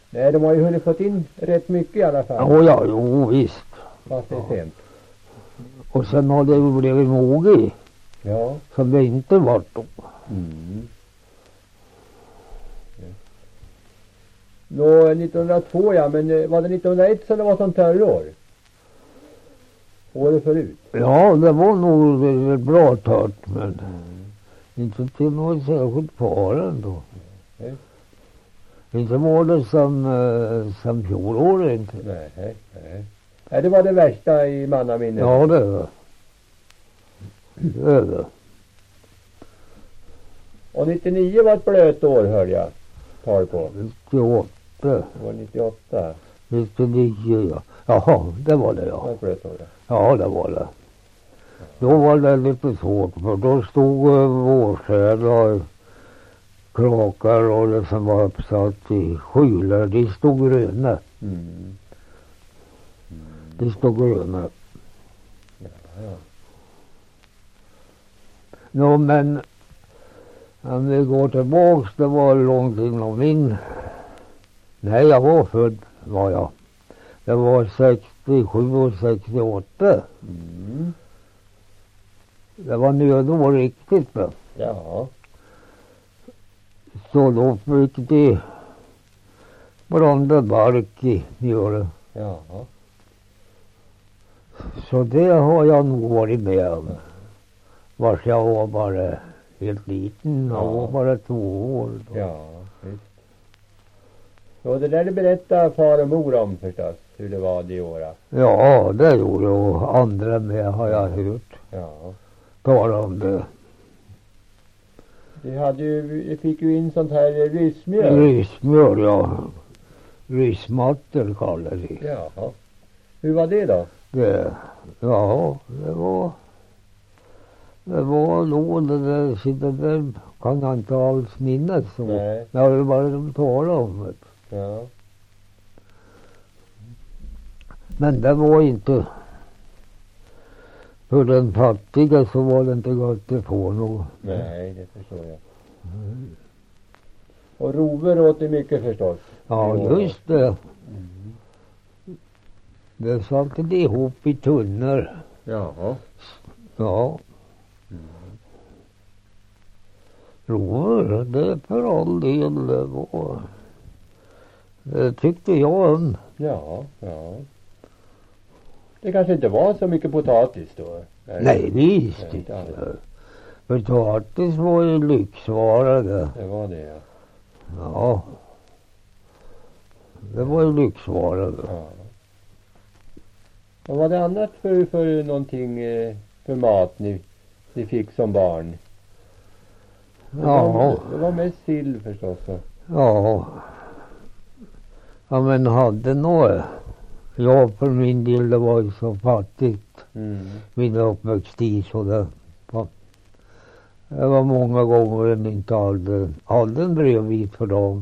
Nej, de har ju hunnit fått in rätt mycket i alla fall. Ja, ja, jo visst. Fast det är sent. Och sen har det ju blivit mogi. Ja. Som det inte var då. Mm. Nå, 1902 ja, men var det 1901 som det var sånt terror? Året förut? Ja, det var nog ett bra tört, men inte till något särskilt fara ändå. Nej. Inte var det som fjolåret inte. Nej. Nej, det var det värsta i mannaminnet. Ja, det är det. Och 99 var ett blöt år, hörde jag. Tar på. 98. Det var 98. 99, ja. Jaha, det var det, Det var ja. ett blöt år, ja. Ja, det var det. Då var det lite svårt, för då stod vårsäd och krakar och det som var uppsatt i skylar, de stod gröna. Mm. De stod gröna. Ja. Nå, men om vi går tillbaks, det var långt inom min. Nej, jag var född, var jag. Det var 67 och 68. Mm. Det var nödår riktigt då. Ja. Så då fick de brända bark i mjölet. Ja. Så det har jag nog varit med om. Vars jag var bara helt liten. Jag var bara 2 år då. Ja, visst. Och det där berättar far och mor om förstås, hur det var det året. Ja, det gjorde jag. Och andra med har jag hört Ja. tala om det. Vi fick ju in sånt här rismjöl. Rismjöl, ja. Rismattor kallar det. Jaha. Hur var det då? Det var nog det där kan jag inte alls minnas så. Nej. Jag vill bara tala om det. Ja. Men det var inte för den fattiga, så var det inte gott att få något. Nej, det förstår jag. Och rover åt det mycket förstås. Ja, just det. Det satte det ihop i tunnor. Jaha. Ja. Rover, det är för all del det var. Det tyckte jag om. Ja. Det kanske inte var så mycket potatis då? Nej, visst Nej, inte alls. inte. Potatis var ju lyxvara det. Det var det, ja. Ja. Det var ju lyxvara det. Ja. Och vad var det annat för någonting för mat ni fick som barn? Ja. Det var mest sill förstås. Ja. Ja, men hade något. Jag för min del, det var ju så fattigt. Min uppväxttid så det var många gånger jag inte hade en brevbit för dem.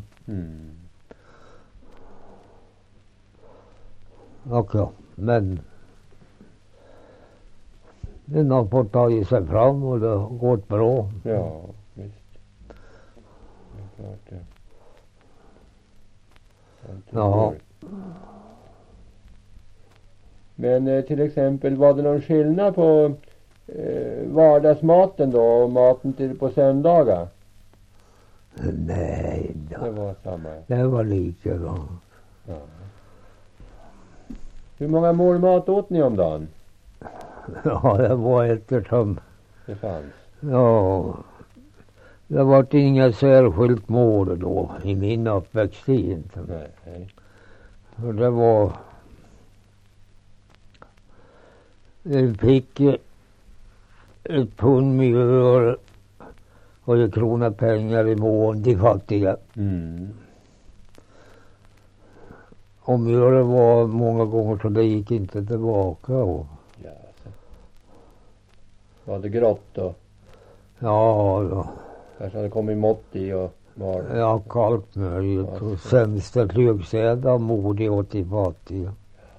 Okej, men den har fått ta i sig fram och det har gått bra. Ja, visst. Det är klart det. Ja. Men till exempel, var det någon skillnad på vardagsmaten då och maten till på söndagar? Nej då. Det var samma. Det var likadant. Ja. Hur många mål mat åt ni om dagen? Ja, det var eftersom. Det fanns. Ja. Det var inga särskilt mål då i min uppväxttid. Nej. För det var. Jag fick ett pund mjöl och 1 krona pengar i mån till fattiga. Och mjölet var många gånger så det gick inte tillbaka. Och. Ja, så. Var det grått då? Ja. Kanske hade kommit mått i och var. Ja, kallt möjligt. Ja, och sämsta klögsäda modig åt de fattiga.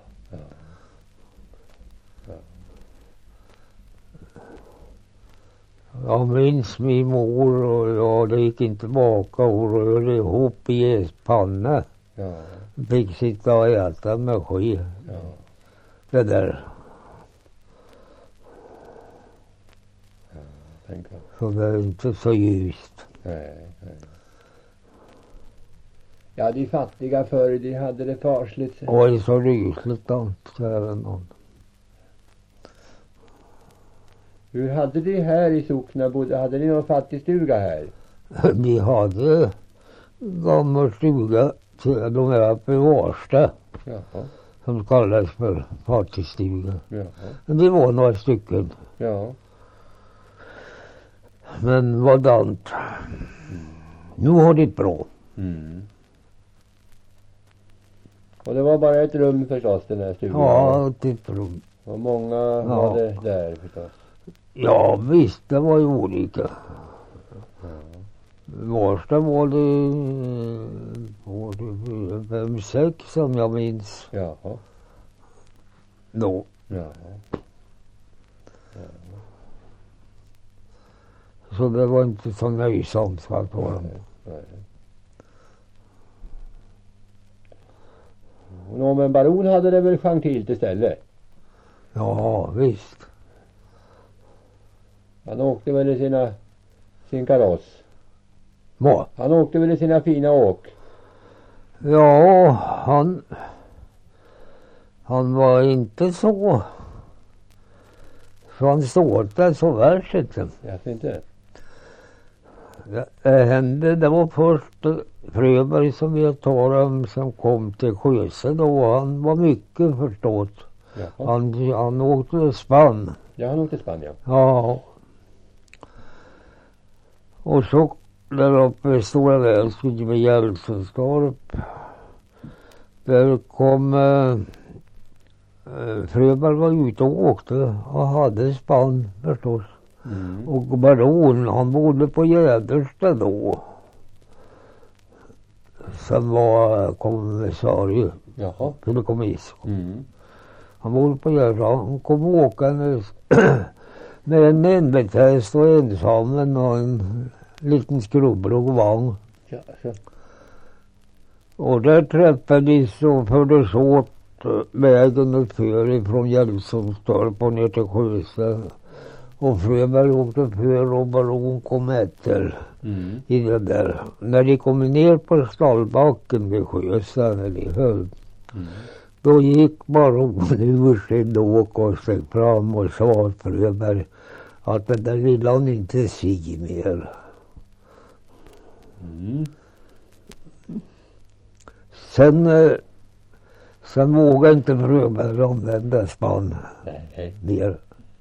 Jag minns min mor och det gick inte tillbaka och rörde ihop i panna. Ja. Fick sitta och äta med ske. Ja. Det där. Tänk vad. Så det är inte så ljust. Nej. Ja, de fattiga förr, de hade det farsligt. Och det är så rysligt allt. Även om. Hur hade de här i sockna bodde? Hade ni någon fattigstuga här? Vi hade gammal stuga till de här uppe i Varsta. Jaha. Som kallas för fattigstuga. Jaha. Det var några stycken. Ja. Men vadant. Nu har det bra. Mm. Och det var bara ett rum förstås, den här stugan. Ja, det rum. Och många var det där förstås. Ja, visst, det var ju olika. Varsta var det 5-6 som jag minns. Jaha. Då. Jaha. Så det var inte så nöjsamt för att vara. Nej. Nå, men baron hade det väl gentilt istället? Ja, visst. Han åkte väl i sin kaross. Vad? Han åkte väl i sina fina åk. Ja, han var inte så. Så han stod där så värst inte. Jag vet inte. Det hände, det var först Fröberg som jag talade om som kom till Sjöse då. Han var mycket förstått. Jaha. Han åkte spann. Ja, han åkte Spanien. Ja. Och så där uppe i Stora Väsby med Hjälsenstorp. Där kom Fröberg var ute och åkte och hade spann förstås. Mm. Och baron, han bodde på Jädersta då. Som var kommissarie. Jaha. Fideikommiss. Mm. Han bodde på Jädersta. Han kom åkandes med en enbetest och ensam och en liten skrubbrig vagn. Ja, så. Och där träffades och fördes åt vägen uppför från Hjälsenstorp och ner till Sjöse. Och Fröberg åkte för och baron kom efter i det där. När de kom ner på stallbacken vid Sjöse när de höll. Då gick baronen ur sin åk och steg fram och sa Fröberg att det där ville han inte se mer. Mm. Sen vågade inte Fröberg använda spann mer.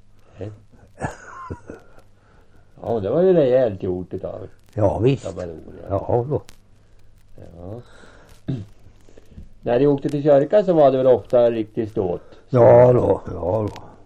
Ja, det var ju rejält gjort utav. Ja, visst. Baron, Ja, då. Ja. När de åkte till kyrkan så var det väl ofta riktigt ståt. Ja då.